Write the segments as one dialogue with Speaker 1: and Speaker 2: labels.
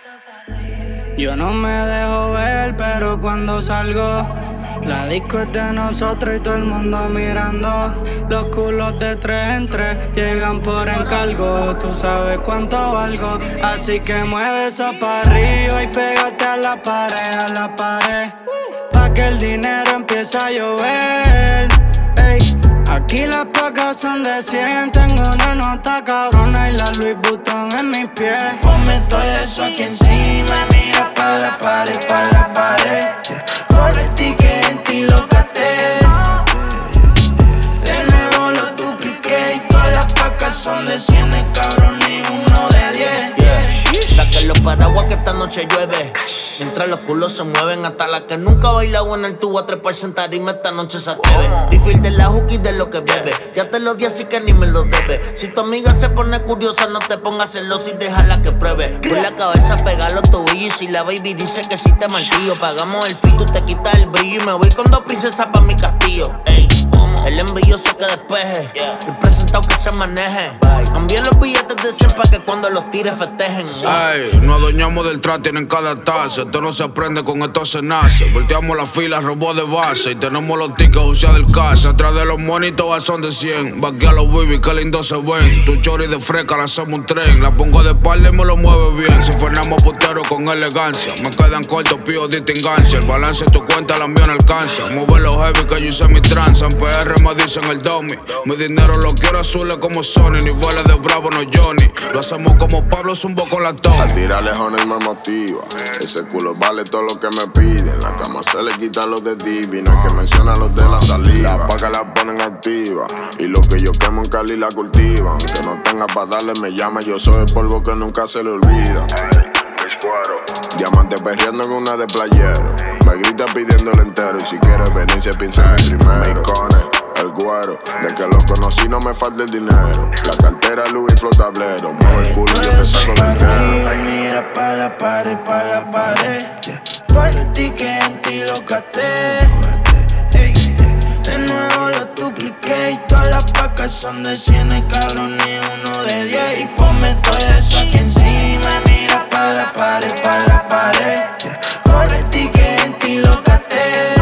Speaker 1: Yo no me dejo ver, pero cuando salgo, la disco es de nosotros y todo el mundo mirando. Los culos de 3 en 3 llegan por encargo. Tú sabes cuánto valgo, así que mueve eso para arriba y pégate a la pared, pa' que el dinero empiece a llover. Ey, aquí las placas son de 100, tengo una nota cabrona y la Louis Vuitton en mis pies.
Speaker 2: Ponme todo eso aquí encima, mira pa' la pared, Por el ticket en ti lo gasté. De nuevo lo dupliqué y todas las placas son de 100, cabrón, ni uno de 10.
Speaker 3: Saquen los paraguas que esta noche llueve. Mientras los culos se mueven, hasta la que nunca ha bailado en el tubo a trepar sentar y esta noche se atreve. Refill de la hook y de lo que bebe. Ya te lo di así que ni me lo debe. Si tu amiga se pone curiosa, no te pongas celosa y déjala que pruebe. Por la cabeza pega los tobillos y la baby dice que si te martillo. Pagamos el fee, tú te quitas el brillo y me voy con 2 princesas pa' mi castillo. Ey, el envidioso que despeje, el presentado que se maneje. Cambien los billetes de 100 pa' que cuando los tires festejen.
Speaker 4: Ey, nos adueñamos del trap, tienen cada taza. Esto no se aprende, con esto se nace. Volteamos la fila, robó de base. Y tenemos los tickets usados del casa. Atrás de los monitos son de 100. Vaquea los baby, que lindo se ven. Tu chori de fresca, la hacemos un tren. La pongo de espalda y me lo mueve bien. Si frenamos putero con elegancia. Me quedan cortos, pío, distingancia. El balance de tu cuenta, la mía no alcanza. Mueve los heavy que yo hice mi tranza. En PR me dicen el dummy. Mi dinero lo quiero azules como Sony. Niveles de Bravo, no Johnny. Lo hacemos como Pablo Zumbo con la toma.
Speaker 5: A tirar lejones me motiva. Ese culo vale todo lo que me piden. La cama se le quita los de Divi. No hay que mencionar los de la saliva. Las pacas la ponen activa. Y lo que yo quemo en Cali la cultivan. Que no tenga pa' darle me llama. Yo soy el polvo que nunca se le olvida. Diamante perreando en una de playero. Me grita pidiéndole entero. Y si quieres venir se piensa en mi primero. Micones, el cuero. De que lo conocí no me falta el dinero. La cartera Louis Flow tablero. Mueve el culo y yo te saco el dinero.
Speaker 2: Ay, mira pa' la pared, Por el ticket en ti lo gasté. Ey, de nuevo lo dupliqué y todas las placas son de 100, cabrón, ni uno de 10. Y ponme todo eso aquí encima, mira pa' la pared, Por el ticket en ti lo gasté.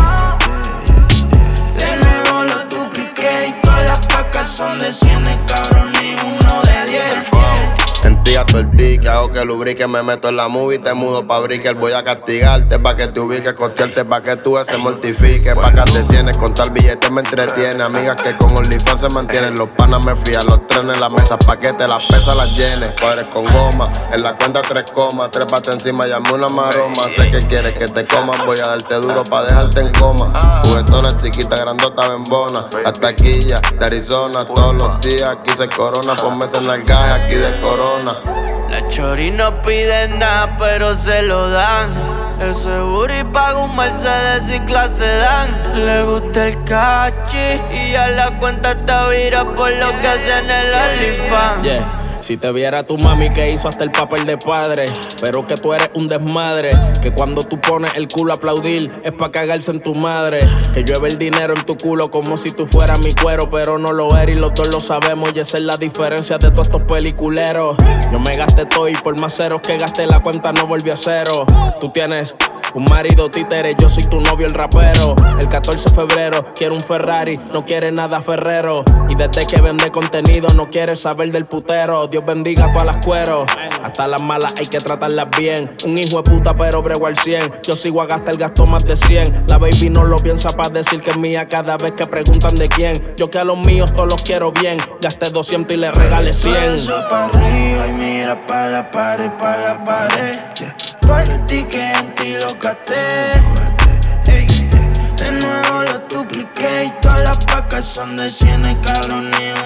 Speaker 2: De nuevo lo dupliqué y todas las placas son de 100, cabrón, ni uno de 10.
Speaker 6: En ti gasto el ticket, hago que lubrique, me meto en la movie, te mudo pa' bricker. Voy a castigarte pa' que te ubiques, costearte pa' que tú se mortifique. Pacas de cienes, contar billetes me entretiene. Amigas que con OnlyFans se mantienen, los panas me fían, los trenes, las mesas, paquetes, las pesas las llenes. Cuadres con goma, en la cuenta 3 comas, trépate encima y hazme una maroma. Sé que quieres que te coman, voy a darte duro pa' dejarte en coma. Juguetona, chiquita, grandota, bembona. Hasta aquí ya, de Arizona, todos los días aquí se corona. Ponme ese nalgaje aquí de corona.
Speaker 2: La chori no pide nada, pero se lo dan. Ese booty paga un Mercedes y clase dan. Le gusta el cachi y a la cuenta está vira por lo que hace en el OnlyFans.
Speaker 7: Yeah. Si te viera tu mami que hizo hasta el papel de padre, pero que tú eres un desmadre, que cuando tú pones el culo a aplaudir es pa' cagarse en tu madre, que llueve el dinero en tu culo como si tú fueras mi cuero, pero no lo eres y los dos lo sabemos y esa es la diferencia de todos estos peliculeros. Yo me gasté todo y por más ceros que gasté la cuenta no volvió a cero. Tú tienes un marido títere, yo soy tu novio el rapero. El 14 de febrero quiere un Ferrari, no quiere nada ferrero. Y desde que vende contenido no quiere saber del putero. Dios bendiga a todas las cueros, hasta las malas hay que tratarlas bien. Un hijo de puta pero brego al 100. Yo sigo a gastar, gasto más de 100. La baby no lo piensa pa' decir que es mía cada vez que preguntan de quién. Yo que a los míos todos los quiero bien. Gasté 200 y le regalé 100.
Speaker 2: Eso pa' arriba y mira pa' la pared, Por el ticket en ti lo gasté. Ey, de nuevo lo dupliqué y todas las placas son de 100, cabrón, ni